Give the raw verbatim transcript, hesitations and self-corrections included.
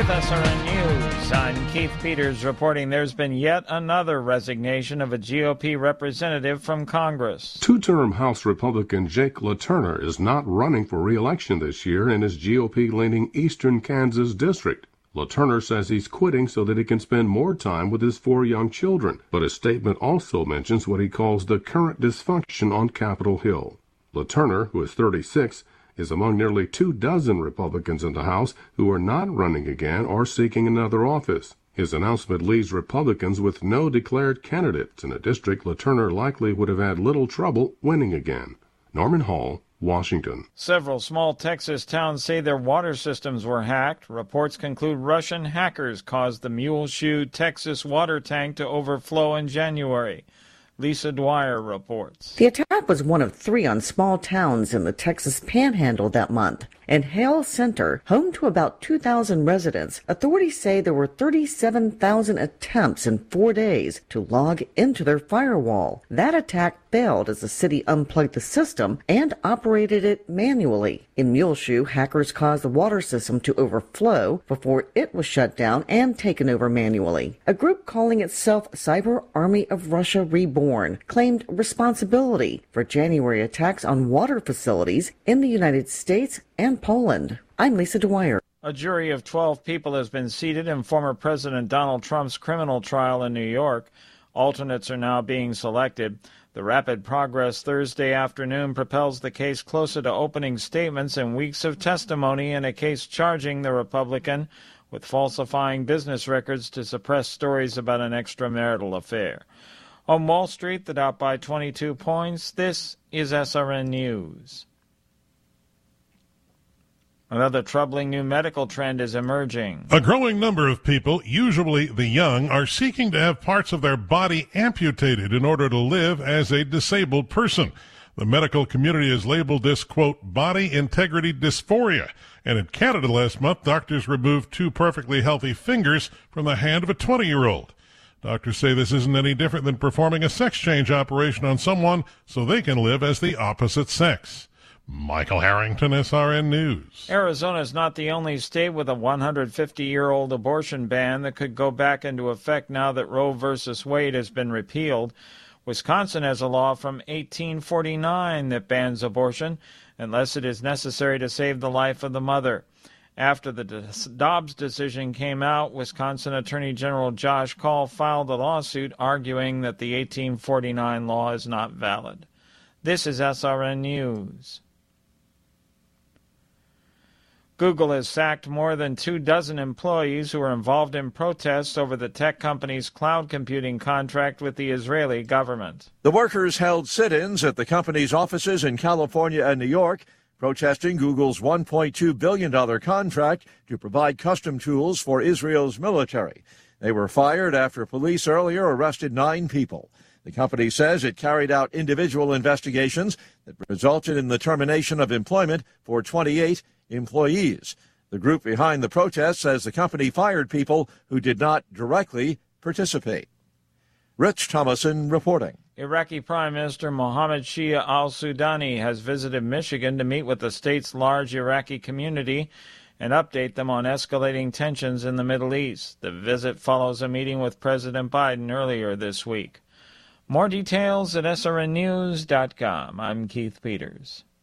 With S R N News, I'm Keith Peters reporting there's been yet another resignation of a G O P representative from Congress. Two-term House Republican Jake LaTurner is not running for re-election this year in his G O P-leaning Eastern Kansas district. LaTurner says he's quitting so that he can spend more time with his four young children, but his statement also mentions what he calls the current dysfunction on Capitol Hill. LaTurner, who is thirty-six, is among nearly two dozen Republicans in the House who are not running again or seeking another office. His announcement leaves Republicans with no declared candidates in a district LaTurner likely would have had little trouble winning again. Norman Hall, Washington. Several small Texas towns say their water systems were hacked. Reports conclude Russian hackers caused the Muleshoe, Texas water tank to overflow in January. Lisa Dwyer reports. The attack was one of three on small towns in the Texas Panhandle that month. In Hale Center, home to about two thousand residents, authorities say there were thirty-seven thousand attempts in four days to log into their firewall. That attack failed as the city unplugged the system and operated it manually. In Muleshoe, hackers caused the water system to overflow before it was shut down and taken over manually. A group calling itself Cyber Army of Russia Reborn claimed responsibility for January attacks on water facilities in the United States and Poland. I'm Lisa Dwyer. A jury of twelve people has been seated in former President Donald Trump's criminal trial in New York. Alternates are now being selected. The rapid progress Thursday afternoon propels the case closer to opening statements and weeks of testimony in a case charging the Republican with falsifying business records to suppress stories about an extramarital affair. On Wall Street, the Dow by twenty-two points. This is S R N News. Another troubling new medical trend is emerging. A growing number of people, usually the young, are seeking to have parts of their body amputated in order to live as a disabled person. The medical community has labeled this, quote, body integrity dysphoria. And in Canada last month, doctors removed two perfectly healthy fingers from the hand of a twenty-year-old. Doctors say this isn't any different than performing a sex change operation on someone so they can live as the opposite sex. Michael Harrington, S R N News. Arizona is not the only state with a one hundred fifty-year-old abortion ban that could go back into effect now that Roe versus Wade has been repealed. Wisconsin has a law from eighteen forty-nine that bans abortion unless it is necessary to save the life of the mother. After the Dobbs decision came out, Wisconsin Attorney General Josh Kaul filed a lawsuit arguing that the eighteen forty-nine law is not valid. This is S R N News. Google has sacked more than two dozen employees who were involved in protests over the tech company's cloud computing contract with the Israeli government. The workers held sit-ins at the company's offices in California and New York, protesting Google's one point two billion dollars contract to provide custom tools for Israel's military. They were fired after police earlier arrested nine people. The company says it carried out individual investigations that resulted in the termination of employment for twenty-eight employees. The group behind the protest says the company fired people who did not directly participate. Rich Thomason reporting. Iraqi Prime Minister Mohammed Shia al-Sudani has visited Michigan to meet with the state's large Iraqi community and update them on escalating tensions in the Middle East. The visit follows a meeting with President Biden earlier this week. More details at S R N news dot com. I'm Keith Peters.